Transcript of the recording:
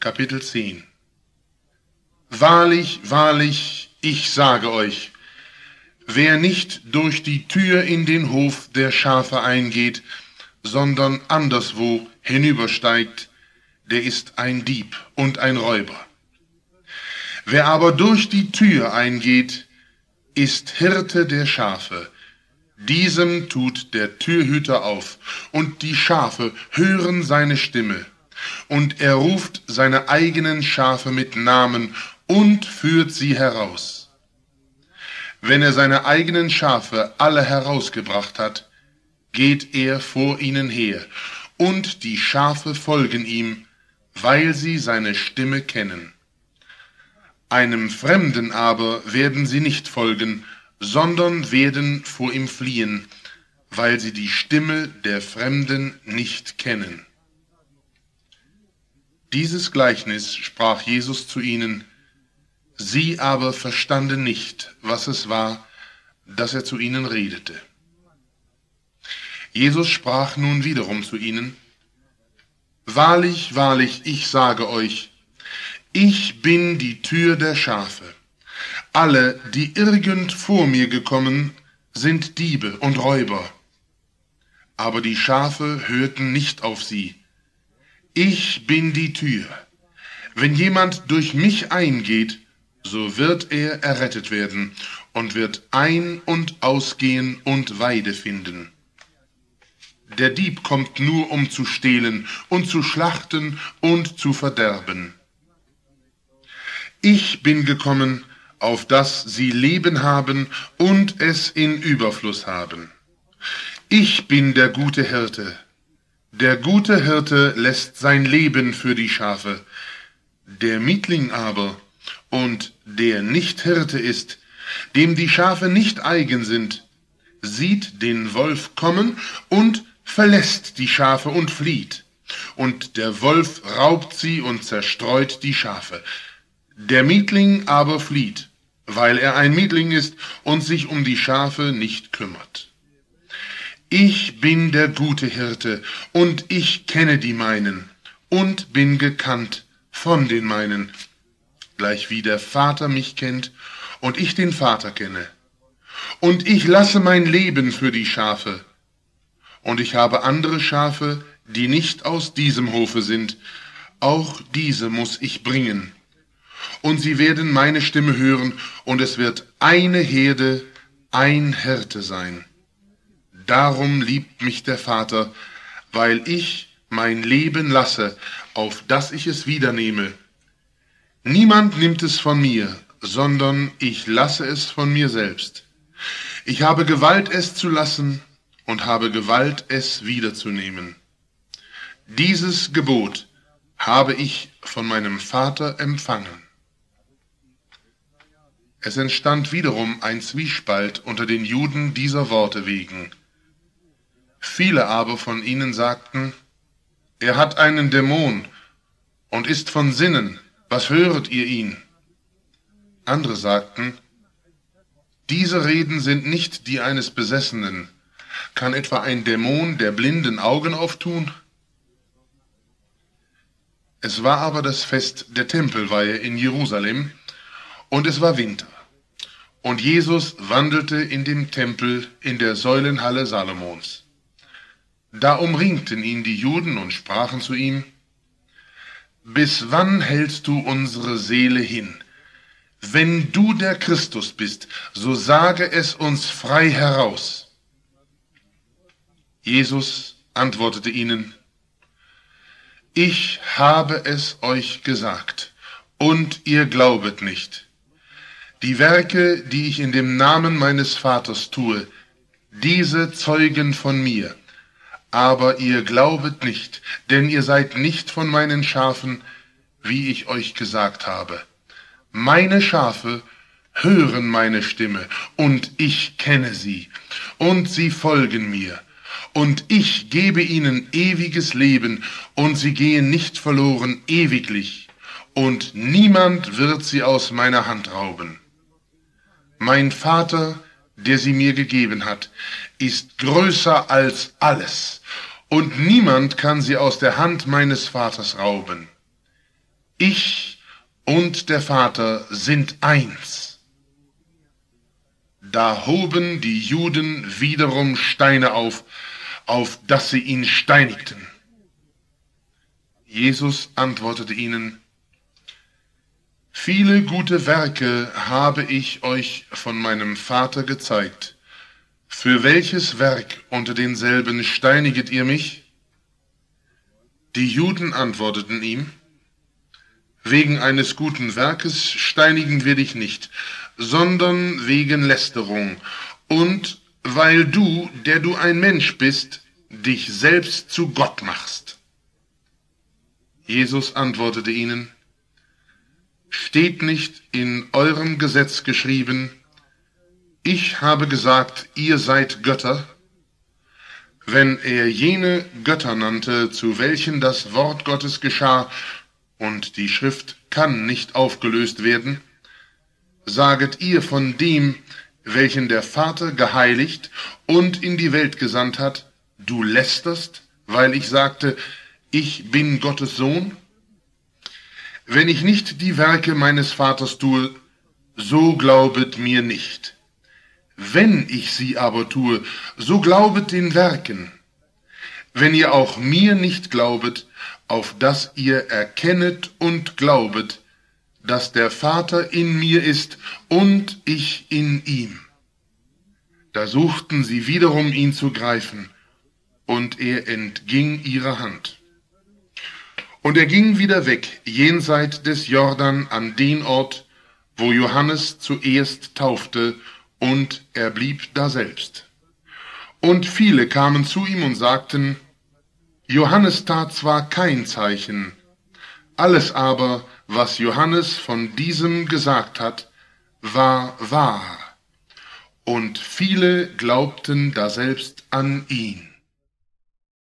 Kapitel 10. Wahrlich, wahrlich, ich sage euch, wer nicht durch die Tür in den Hof der Schafe eingeht, sondern anderswo hinübersteigt, der ist ein Dieb und ein Räuber. Wer aber durch die Tür eingeht, ist Hirte der Schafe. Diesem tut der Türhüter auf, und die Schafe hören seine Stimme. Und er ruft seine eigenen Schafe mit Namen und führt sie heraus. Wenn er seine eigenen Schafe alle herausgebracht hat, geht er vor ihnen her, und die Schafe folgen ihm, weil sie seine Stimme kennen. Einem Fremden aber werden sie nicht folgen, sondern werden vor ihm fliehen, weil sie die Stimme der Fremden nicht kennen. Dieses Gleichnis sprach Jesus zu ihnen, sie aber verstanden nicht, was es war, dass er zu ihnen redete. Jesus sprach nun wiederum zu ihnen, wahrlich, wahrlich, ich sage euch, ich bin die Tür der Schafe. Alle, die irgend vor mir gekommen, sind Diebe und Räuber. Aber die Schafe hörten nicht auf sie. Ich bin die Tür. Wenn jemand durch mich eingeht, so wird er errettet werden und wird ein- und ausgehen und Weide finden. Der Dieb kommt nur, um zu stehlen und zu schlachten und zu verderben. Ich bin gekommen, auf dass sie Leben haben und es in Überfluss haben. Ich bin der gute Hirte. Der gute Hirte lässt sein Leben für die Schafe. Der Mietling aber und der nicht Hirte ist, dem die Schafe nicht eigen sind, sieht den Wolf kommen und verlässt die Schafe und flieht. Und der Wolf raubt sie und zerstreut die Schafe. Der Mietling aber flieht, weil er ein Mietling ist und sich um die Schafe nicht kümmert. Ich bin der gute Hirte, und ich kenne die meinen, und bin gekannt von den meinen, gleichwie der Vater mich kennt, und ich den Vater kenne. Und ich lasse mein Leben für die Schafe. Und ich habe andere Schafe, die nicht aus diesem Hofe sind, auch diese muss ich bringen. Und sie werden meine Stimme hören, und es wird eine Herde, ein Hirte sein. Darum liebt mich der Vater, weil ich mein Leben lasse, auf dass ich es wiedernehme. Niemand nimmt es von mir, sondern ich lasse es von mir selbst. Ich habe Gewalt, es zu lassen, und habe Gewalt, es wiederzunehmen. Dieses Gebot habe ich von meinem Vater empfangen. Es entstand wiederum ein Zwiespalt unter den Juden dieser Worte wegen. Viele aber von ihnen sagten, er hat einen Dämon und ist von Sinnen, was höret ihr ihn? Andere sagten, diese Reden sind nicht die eines Besessenen. Kann etwa ein Dämon der blinden Augen auftun? Es war aber das Fest der Tempelweihe in Jerusalem, und es war Winter. Und Jesus wandelte in dem Tempel in der Säulenhalle Salomons. Da umringten ihn die Juden und sprachen zu ihm, bis wann hältst du unsere Seele hin? Wenn du der Christus bist, so sage es uns frei heraus. Jesus antwortete ihnen, ich habe es euch gesagt, und ihr glaubet nicht. Die Werke, die ich in dem Namen meines Vaters tue, diese zeugen von mir. Aber ihr glaubet nicht, denn ihr seid nicht von meinen Schafen, wie ich euch gesagt habe. Meine Schafe hören meine Stimme, und ich kenne sie, und sie folgen mir. Und ich gebe ihnen ewiges Leben, und sie gehen nicht verloren ewiglich, und niemand wird sie aus meiner Hand rauben. Mein Vater, der sie mir gegeben hat, ist größer als alles, und niemand kann sie aus der Hand meines Vaters rauben. Ich und der Vater sind eins. Da hoben die Juden wiederum Steine auf dass sie ihn steinigten. Jesus antwortete ihnen: Viele gute Werke habe ich euch von meinem Vater gezeigt. Für welches Werk unter denselben steiniget ihr mich? Die Juden antworteten ihm: Wegen eines guten Werkes steinigen wir dich nicht, sondern wegen Lästerung und weil du, der du ein Mensch bist, dich selbst zu Gott machst. Jesus antwortete ihnen: Steht nicht in eurem Gesetz geschrieben, ich habe gesagt, ihr seid Götter? Wenn er jene Götter nannte, zu welchen das Wort Gottes geschah, und die Schrift kann nicht aufgelöst werden, saget ihr von dem, welchen der Vater geheiligt und in die Welt gesandt hat, du lästerst, weil ich sagte, ich bin Gottes Sohn? Wenn ich nicht die Werke meines Vaters tue, so glaubet mir nicht. Wenn ich sie aber tue, so glaubet den Werken. Wenn ihr auch mir nicht glaubet, auf dass ihr erkennet und glaubet, dass der Vater in mir ist und ich in ihm. Da suchten sie wiederum ihn zu greifen, und er entging ihrer Hand. Und er ging wieder weg, jenseit des Jordan, an den Ort, wo Johannes zuerst taufte, und er blieb daselbst. Und viele kamen zu ihm und sagten: Johannes tat zwar kein Zeichen, alles aber, was Johannes von diesem gesagt hat, war wahr. Und viele glaubten daselbst an ihn.